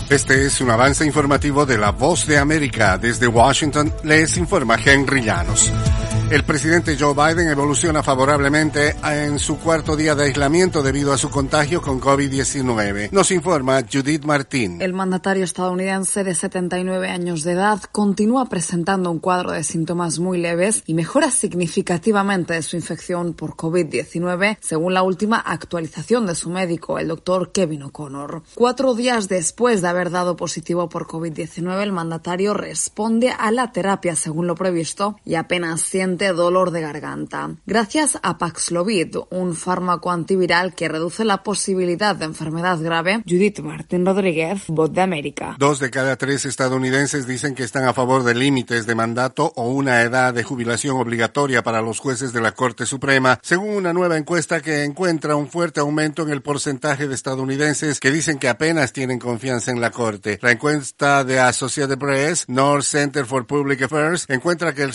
Este es un avance informativo de La Voz de América. Desde Washington les informa Henry Llanos. El presidente Joe Biden evoluciona favorablemente en su cuarto día de aislamiento debido a su contagio con COVID-19. Nos informa Judith Martín. El mandatario estadounidense de 79 años de edad continúa presentando un cuadro de síntomas muy leves y mejora significativamente de su infección por COVID-19, según la última actualización de su médico, el doctor Kevin O'Connor. 4 días después de haber dado positivo por COVID-19, el mandatario responde a la terapia según lo previsto y apenas siente dolor de garganta. Gracias a Paxlovid, un fármaco antiviral que reduce la posibilidad de enfermedad grave. Judith Martín Rodríguez, Voz de América. 2 de cada 3 estadounidenses dicen que están a favor de límites de mandato o una edad de jubilación obligatoria para los jueces de la Corte Suprema, según una nueva encuesta que encuentra un fuerte aumento en el porcentaje de estadounidenses que dicen que apenas tienen confianza en la Corte. La encuesta de Associated Press, North Center for Public Affairs, encuentra que el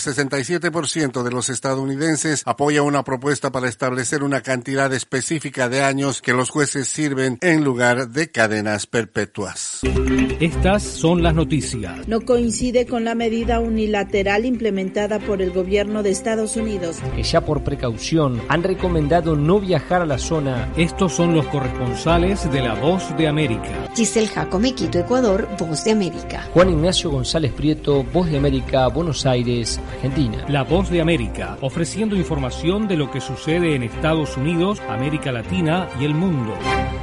67% de los estadounidenses apoya una propuesta para establecer una cantidad específica de años que los jueces sirven en lugar de cadenas perpetuas. Estas son las noticias. No coincide con la medida unilateral implementada por el gobierno de Estados Unidos, que ya por precaución han recomendado no viajar a la zona. Estos son los corresponsales de La Voz de América. Giselle Jacome, Quito, Ecuador, Voz de América. Juan Ignacio González Prieto, Voz de América, Buenos Aires, Argentina. La Voz de América, ofreciendo información de lo que sucede en Estados Unidos, América Latina y el mundo.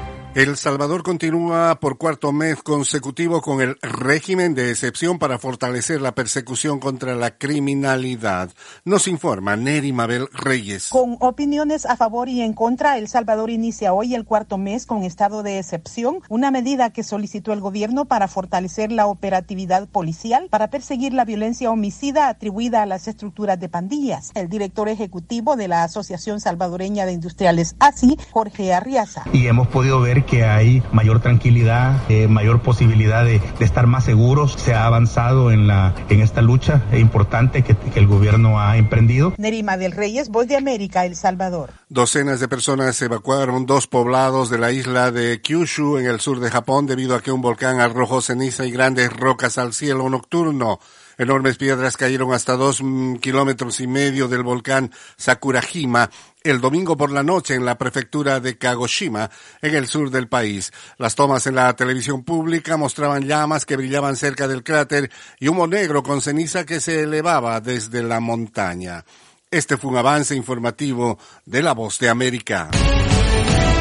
El Salvador continúa por cuarto mes consecutivo con el régimen de excepción para fortalecer la persecución contra la criminalidad. Nos informa Neri Mabel Reyes. Con opiniones a favor y en contra, El Salvador inicia hoy el cuarto mes con estado de excepción, una medida que solicitó el gobierno para fortalecer la operatividad policial para perseguir la violencia homicida atribuida a las estructuras de pandillas. El director ejecutivo de la Asociación Salvadoreña de Industriales, ASI, Jorge Arriaza. Y hemos podido ver que hay mayor tranquilidad, mayor posibilidad de estar más seguros. Se ha avanzado en esta lucha importante que el gobierno ha emprendido. Nerima del Reyes, Voz de América, El Salvador. Docenas de personas evacuaron 2 poblados de la isla de Kyushu en el sur de Japón debido a que un volcán arrojó ceniza y grandes rocas al cielo nocturno. Enormes piedras cayeron hasta 2,5 kilómetros del volcán Sakurajima el domingo por la noche en la prefectura de Kagoshima, en el sur del país. Las tomas en la televisión pública mostraban llamas que brillaban cerca del cráter y humo negro con ceniza que se elevaba desde la montaña. Este fue un avance informativo de La Voz de América.